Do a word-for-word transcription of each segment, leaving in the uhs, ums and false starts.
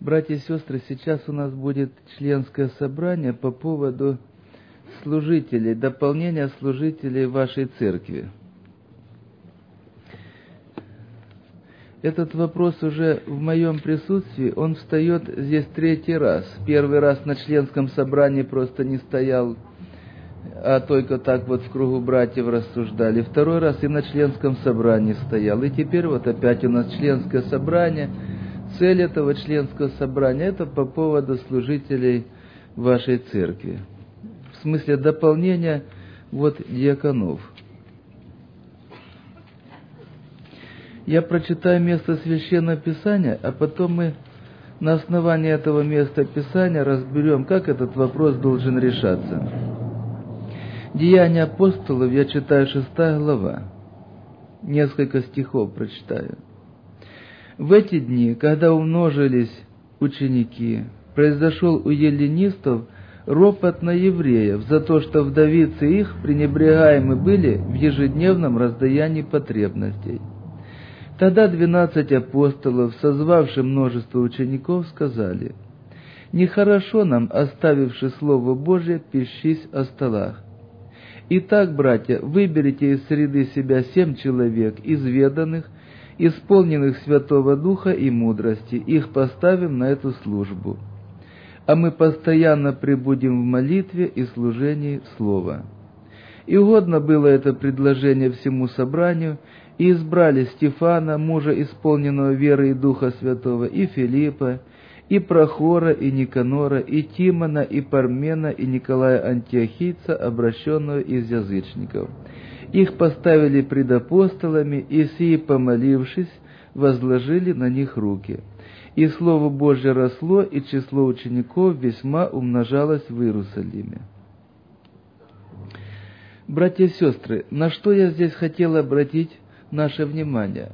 Братья и сестры, сейчас у нас будет членское собрание по поводу служителей, дополнения служителей вашей церкви. Этот вопрос уже в моем присутствии, он встает здесь третий раз. Первый раз на членском собрании просто не стоял, а только так вот в кругу братьев рассуждали. Второй раз и на членском собрании стоял. И теперь вот опять у нас членское собрание. Цель этого членского собрания – это по поводу служителей вашей церкви. В смысле дополнения вот диаконов. Я прочитаю место Священного Писания, а потом мы на основании этого места Писания разберем, как этот вопрос должен решаться. Деяния апостолов, я читаю шестая глава. Несколько стихов прочитаю. В эти дни, когда умножились ученики, произошел у эллинистов ропот на евреев за то, что вдовицы их пренебрегаемы были в ежедневном раздаянии потребностей. Тогда двенадцать апостолов, созвавши множество учеников, сказали: «Нехорошо нам, оставивши Слово Божие, пищись о столах. Итак, братья, выберите из среды себя семь человек, изведанных, исполненных Святого Духа и мудрости, их поставим на эту службу. А мы постоянно пребудем в молитве и служении Слова». И угодно было это предложение всему собранию, и избрали Стефана, мужа, исполненного веры и Духа Святого, и Филиппа, и Прохора, и Никанора, и Тимона, и Пармена, и Николая Антиохийца, обращенного из язычников. Их поставили пред апостолами, и сии, помолившись, возложили на них руки. И Слово Божье росло, и число учеников весьма умножалось в Иерусалиме. Братья и сестры, на что я здесь хотел обратить наше внимание?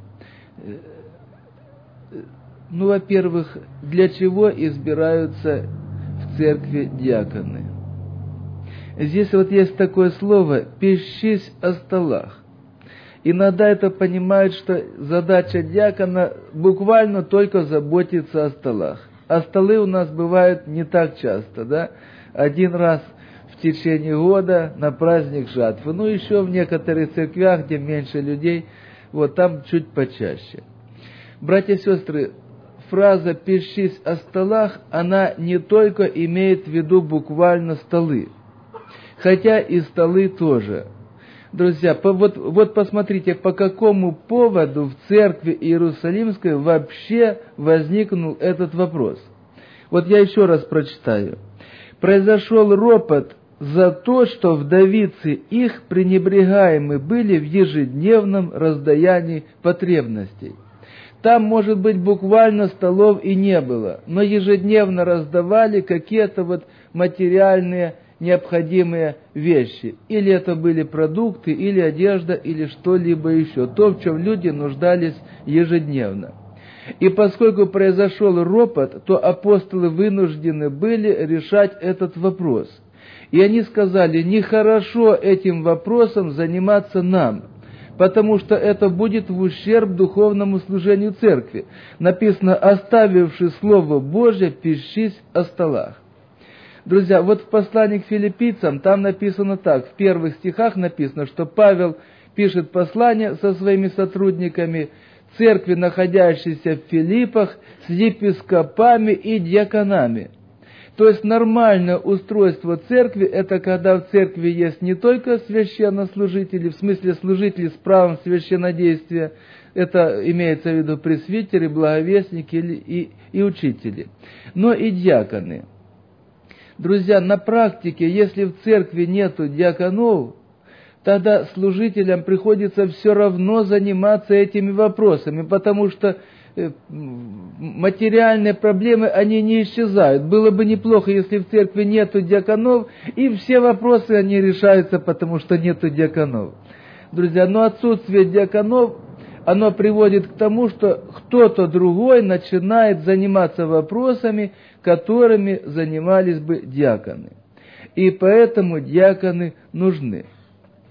Ну, во-первых, для чего избираются в церкви диаконы? Здесь вот есть такое слово «пищись о столах». Иногда это понимают, что задача диакона буквально только заботиться о столах. А столы у нас бывают не так часто, да? Один раз в течение года на праздник жатвы. Ну, еще в некоторых церквях, где меньше людей, вот там чуть почаще. Братья и сестры, фраза «пищись о столах», она не только имеет в виду буквально столы, хотя и столы тоже. Друзья, по, вот, вот посмотрите, по какому поводу в церкви Иерусалимской вообще возникнул этот вопрос. Вот я еще раз прочитаю. «Произошел ропот за то, что вдовицы их пренебрегаемы были в ежедневном раздаянии потребностей». Там, может быть, буквально столов и не было, но ежедневно раздавали какие-то вот материальные необходимые вещи. Или это были продукты, или одежда, или что-либо еще. То, в чем люди нуждались ежедневно. И поскольку произошел ропот, то апостолы вынуждены были решать этот вопрос. И они сказали: нехорошо этим вопросом заниматься нам, потому что это будет в ущерб духовному служению церкви. Написано: оставивши Слово Божие, пищись о столах. Друзья, вот в послании к филиппийцам там написано так, в первых стихах написано, что Павел пишет послание со своими сотрудниками церкви, находящейся в Филиппах, с епископами и диаконами. То есть нормальное устройство церкви – это когда в церкви есть не только священнослужители, в смысле служители с правом священнодействия, это имеется в виду пресвитеры, благовестники и, и учители, но и диаконы. Друзья, на практике, если в церкви нету диаконов, тогда служителям приходится все равно заниматься этими вопросами, потому что материальные проблемы, они не исчезают. Было бы неплохо, если в церкви нету диаконов, и все вопросы, они решаются, потому что нету диаконов. Друзья, но отсутствие диаконов, оно приводит к тому, что кто-то другой начинает заниматься вопросами, которыми занимались бы диаконы. И поэтому диаконы нужны.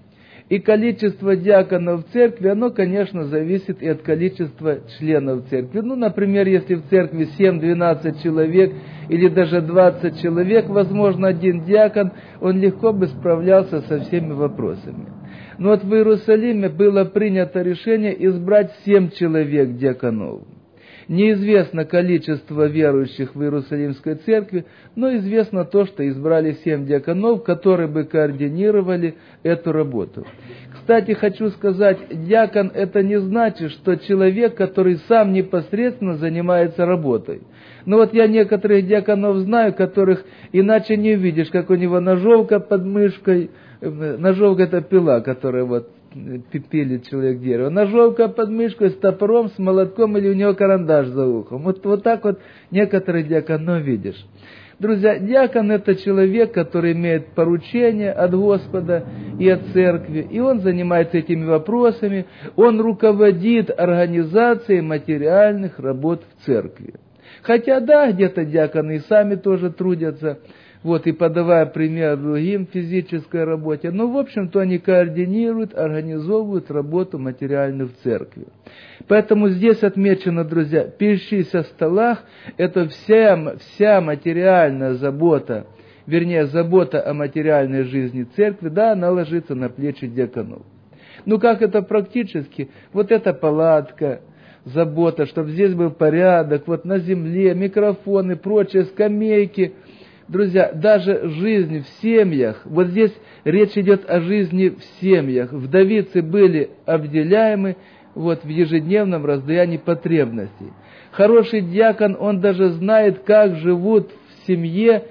И количество диаконов в церкви, оно, конечно, зависит и от количества членов церкви. Ну, например, если в церкви семь-двенадцать человек или даже двадцать человек, возможно, один диакон, он легко бы справлялся со всеми вопросами. Но вот в Иерусалиме было принято решение избрать семь человек диаконов. Неизвестно количество верующих в Иерусалимской церкви, но известно то, что избрали семь диаконов, которые бы координировали эту работу. Кстати, хочу сказать, диакон это не значит, что человек, который сам непосредственно занимается работой. Но вот я некоторых диаконов знаю, которых иначе не увидишь, как у него ножовка под мышкой, ножовка это пила, которая вот пилит человек дерево. Ножовка под мышкой с топором, с молотком или у него карандаш за ухом. Вот, вот так вот некоторых диаконов видишь. Друзья, диакон это человек, который имеет поручение от Господа и от церкви, и он занимается этими вопросами, он руководит организацией материальных работ в церкви. Хотя да, где-то диаконы и сами тоже трудятся, вот, и подавая пример другим в физической работе. Но, в общем-то, они координируют, организовывают работу материальную в церкви. Поэтому здесь отмечено, друзья, пищись о столах, это вся, вся материальная забота, вернее, забота о материальной жизни церкви, да, она ложится на плечи диаконов. Ну, как это практически? Вот эта палатка, забота, чтобы здесь был порядок, вот на земле, микрофоны, прочие, скамейки. Друзья, даже жизнь в семьях, вот здесь речь идет о жизни в семьях. Вдовицы были обделяемы вот, в ежедневном раздаянии потребностей. Хороший диакон, он даже знает, как живут в семье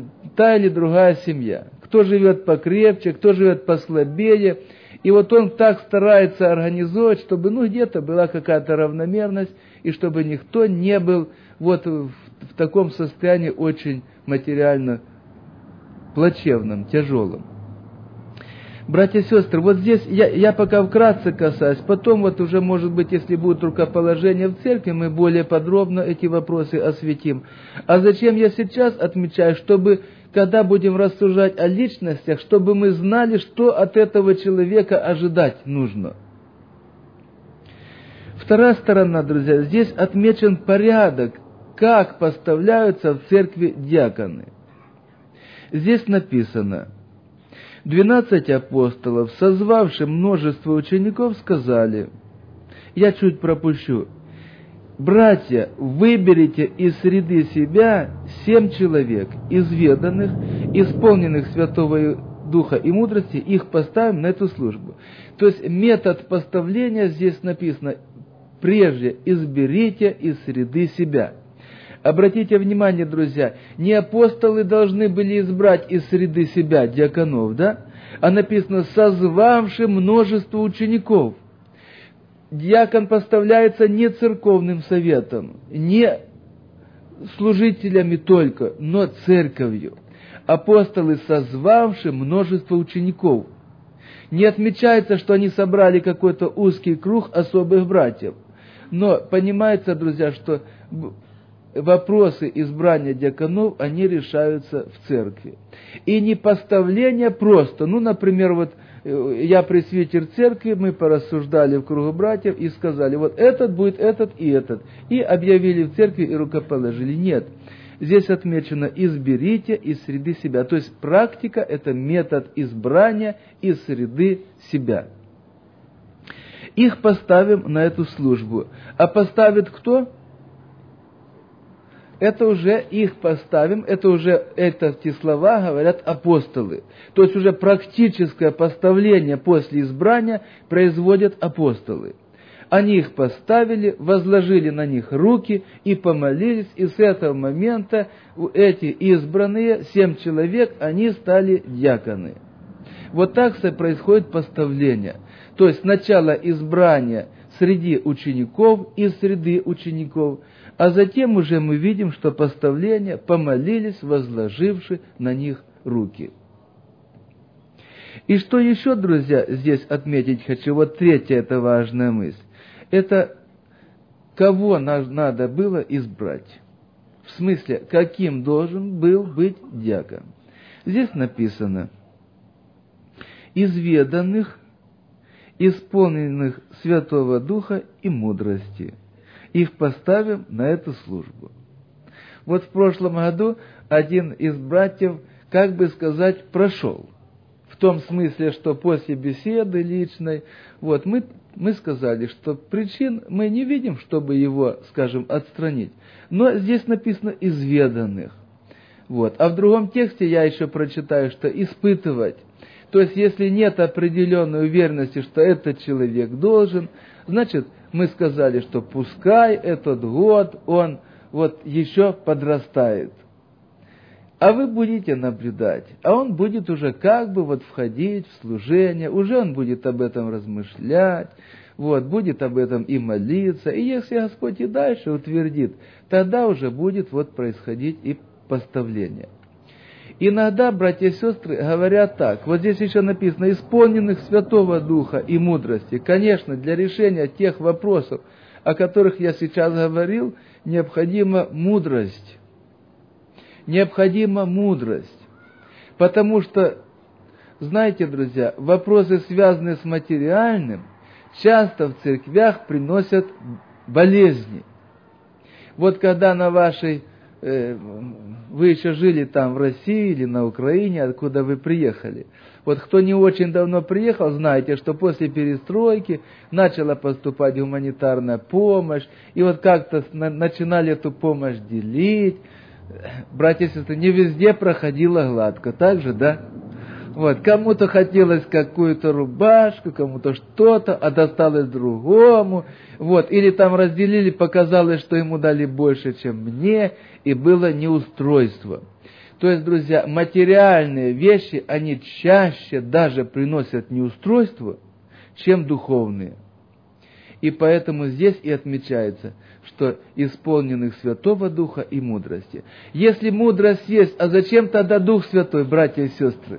та или другая семья. Кто живет покрепче, кто живет послабее. И вот он так старается организовать, чтобы ну, где-то была какая-то равномерность, и чтобы никто не был вот в, в таком состоянии очень материально плачевном, тяжелом. Братья и сестры, вот здесь я, я пока вкратце касаюсь, потом вот уже, может быть, если будет рукоположение в церкви, мы более подробно эти вопросы осветим. А зачем я сейчас отмечаю, чтобы, когда будем рассуждать о личностях, чтобы мы знали, что от этого человека ожидать нужно. Вторая сторона, друзья, здесь отмечен порядок, как поставляются в церкви диаконы. Здесь написано: «Двенадцать апостолов, созвавши множество учеников, сказали...» Я чуть пропущу. «Братья, выберите из среды себя семь человек, изведанных, исполненных Святого Духа и мудрости, их поставим на эту службу». То есть метод поставления здесь написано: прежде изберите из среды себя. Обратите внимание, друзья, не апостолы должны были избрать из среды себя диаконов, да? А написано: созвавши множество учеников. Диакон поставляется не церковным советом, не служителями только, но церковью. Апостолы, созвавши множество учеников. Не отмечается, что они собрали какой-то узкий круг особых братьев. Но понимается, друзья, что вопросы избрания диаконов, они решаются в церкви. И не поставление просто. Ну, например, вот я пресвитер церкви, мы порассуждали в кругу братьев и сказали: вот этот будет этот и этот. И объявили в церкви и рукоположили. Нет. Здесь отмечено: изберите из среды себя. То есть практика – это метод избрания из среды себя. Их поставим на эту службу. А поставит кто? Это уже их поставим, это уже эти слова говорят апостолы. То есть уже практическое поставление после избрания производят апостолы. Они их поставили, возложили на них руки и помолились, и с этого момента эти избранные, семь человек, они стали диаконы. Вот так происходит поставление. То есть сначала избрание среди учеников, из среды учеников, а затем уже мы видим, что поставление помолились, возложивши на них руки. И что еще, друзья, здесь отметить хочу, вот третья это важная мысль. Это кого надо было избрать. В смысле, каким должен был быть диакон. Здесь написано: изведанных, исполненных Святого Духа и мудрости. Их поставим на эту службу. Вот в прошлом году один из братьев, как бы сказать, прошел. В том смысле, что после беседы личной, вот, мы, мы сказали, что причин мы не видим, чтобы его, скажем, отстранить. Но здесь написано «изведанных». Вот. А в другом тексте я еще прочитаю, что «испытывать». То есть, если нет определенной уверенности, что этот человек должен, значит, мы сказали, что пускай этот год он вот еще подрастает. А вы будете наблюдать, а он будет уже как бы вот входить в служение, уже он будет об этом размышлять, вот, будет об этом и молиться. И если Господь и дальше утвердит, тогда уже будет вот происходить и поставление. Иногда братья и сестры говорят так, вот здесь еще написано, исполненных Святого Духа и мудрости. Конечно, для решения тех вопросов, о которых я сейчас говорил, необходима мудрость. Необходима мудрость. Потому что, знаете, друзья, вопросы, связанные с материальным, часто в церквях приносят болезни. Вот когда на вашей, э, вы еще жили там в России или на Украине, откуда вы приехали. Вот кто не очень давно приехал, знаете, что после перестройки начала поступать гуманитарная помощь, и вот как-то на, начинали эту помощь делить. Братья и сестры, не везде проходило гладко, так же, да? Вот, кому-то хотелось какую-то рубашку, кому-то что-то, а досталось другому, вот, или там разделили, показалось, что ему дали больше, чем мне, и было неустройство. То есть, друзья, материальные вещи, они чаще даже приносят неустройство, чем духовные. И поэтому здесь и отмечается, что исполненных Святого Духа и мудрости. Если мудрость есть, а зачем тогда Дух Святой, братья и сестры?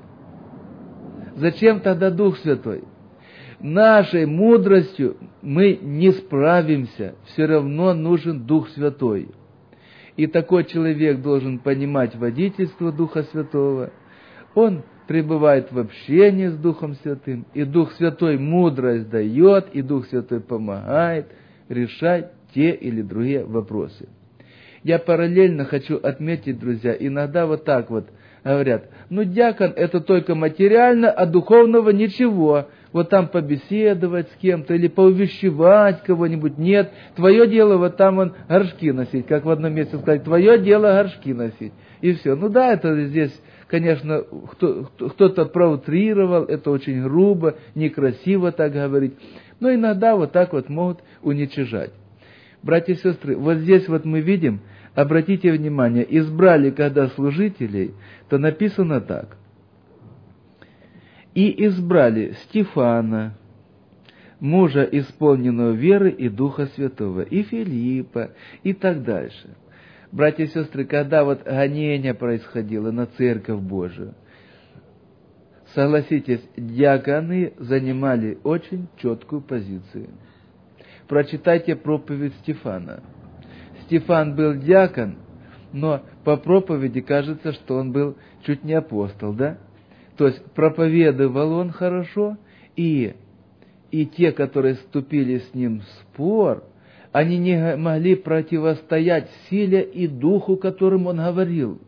Зачем тогда Дух Святой? Нашей мудростью мы не справимся, все равно нужен Дух Святой. И такой человек должен понимать водительство Духа Святого. Он пребывает в общении с Духом Святым, и Дух Святой мудрость дает, и Дух Святой помогает решать те или другие вопросы. Я параллельно хочу отметить, друзья, иногда вот так вот говорят, ну диакон это только материально, а духовного ничего. Вот там побеседовать с кем-то или поувещевать кого-нибудь. Нет, твое дело вот там он горшки носить, как в одном месте сказать, твое дело горшки носить. И все. Ну да, это здесь, конечно, кто, кто-то проутрировал, это очень грубо, некрасиво так говорить. Но иногда вот так вот могут уничижать. Братья и сестры, вот здесь вот мы видим, обратите внимание, избрали когда служителей, то написано так. И избрали Стефана, мужа, исполненного веры и Духа Святого, и Филиппа, и так дальше. Братья и сестры, когда вот гонение происходило на Церковь Божию, согласитесь, диаконы занимали очень четкую позицию. Прочитайте проповедь Стефана. Стефан был диакон, но по проповеди кажется, что он был чуть не апостол, да? То есть проповедовал он хорошо, и, и те, которые вступили с ним в спор, они не могли противостоять силе и духу, которым он говорил.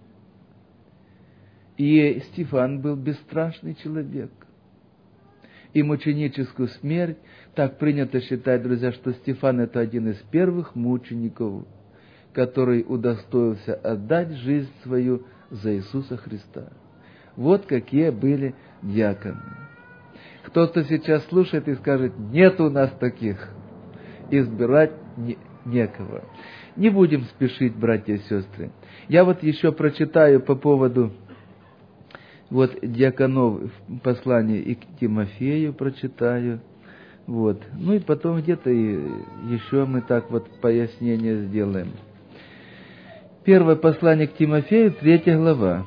И Стефан был бесстрашный человек. И мученическую смерть, так принято считать, друзья, что Стефан это один из первых мучеников, который удостоился отдать жизнь свою за Иисуса Христа. Вот какие были диаконы. Кто-то сейчас слушает и скажет, нет у нас таких. Избирать не, некого. Не будем спешить, братья и сестры. Я вот еще прочитаю по поводу вот диаконов в послании и к Тимофею прочитаю. Вот. Ну и потом где-то и еще мы так вот пояснение сделаем. Первое послание к Тимофею, третья глава.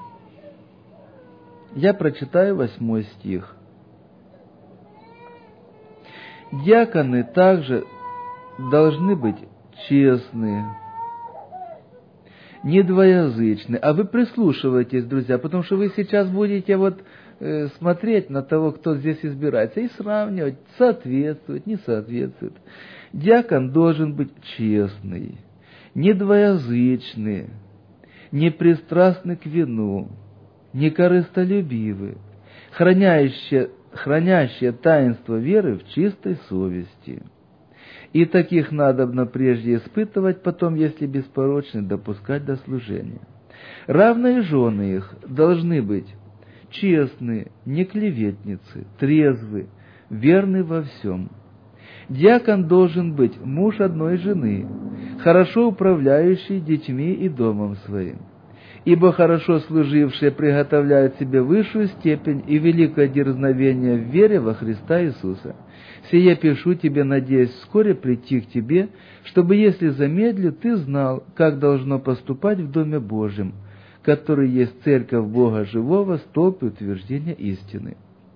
Я прочитаю восьмой стих. Диаконы также должны быть честные, не двоязычны. А вы прислушивайтесь, друзья, потому что вы сейчас будете вот э, смотреть на того, кто здесь избирается, и сравнивать, соответствует, не соответствует. Диакон должен быть честный, не двоязычный, не пристрастный к вину, не корыстолюбивый, хранящий, хранящий таинство веры в чистой совести. И таких надобно прежде испытывать, потом, если беспорочны, допускать до служения. Равные жены их должны быть честны, не клеветницы, трезвы, верны во всем. Диакон должен быть муж одной жены, хорошо управляющий детьми и домом своим. Ибо хорошо служившие приготовляют себе высшую степень и великое дерзновение в вере во Христа Иисуса. Сие пишу тебе, надеясь вскоре прийти к тебе, чтобы, если замедлю, ты знал, как должно поступать в Доме Божьем, который есть церковь Бога живого, столб и утверждение истины.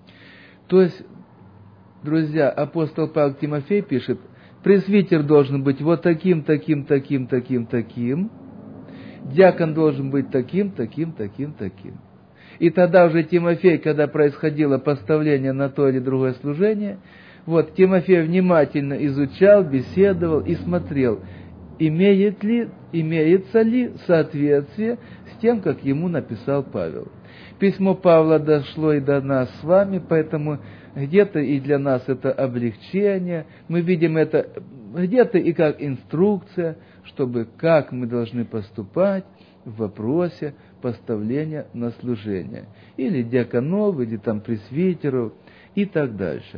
То есть, друзья, апостол Павел Тимофей пишет, пресвитер должен быть вот таким, таким, таким, таким, таким, диакон должен быть таким, таким, таким, таким. И тогда уже Тимофей, когда происходило поставление на то или другое служение, вот Тимофей внимательно изучал, беседовал и смотрел, имеет ли, имеется ли соответствие с тем, как ему написал Павел. Письмо Павла дошло и до нас с вами, поэтому где-то и для нас это облегчение, мы видим это где-то и как инструкция, чтобы как мы должны поступать в вопросе поставления на служение. Или диаконов, или там пресвитеров и так дальше.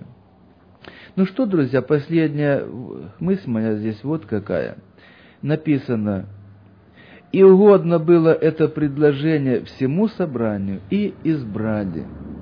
Ну что, друзья, последняя мысль моя здесь вот какая. Написано, «И угодно было это предложение всему собранию, и избрали».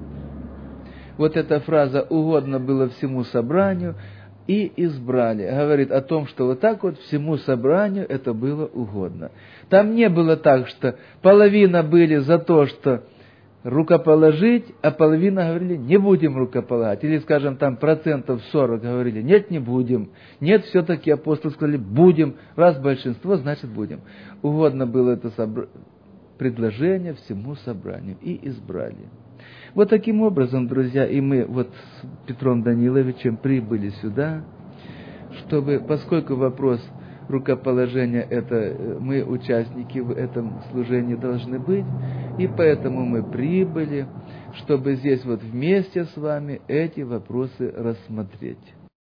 Вот эта фраза «угодно было всему собранию, и избрали» говорит о том, что вот так вот всему собранию это было угодно. Там не было так, что половина были за то, что рукоположить, а половина говорили, не будем рукополагать. Или, скажем, там процентов сорок говорили, нет, не будем. Нет, все-таки апостолы сказали, будем. Раз большинство, значит будем. Угодно было это собр... предложение всему собранию. И избрали. Вот таким образом, друзья, и мы вот с Петром Даниловичем прибыли сюда, чтобы, поскольку вопрос рукоположения, это мы участники в этом служении должны быть, и поэтому мы прибыли, чтобы здесь вот вместе с вами эти вопросы рассмотреть.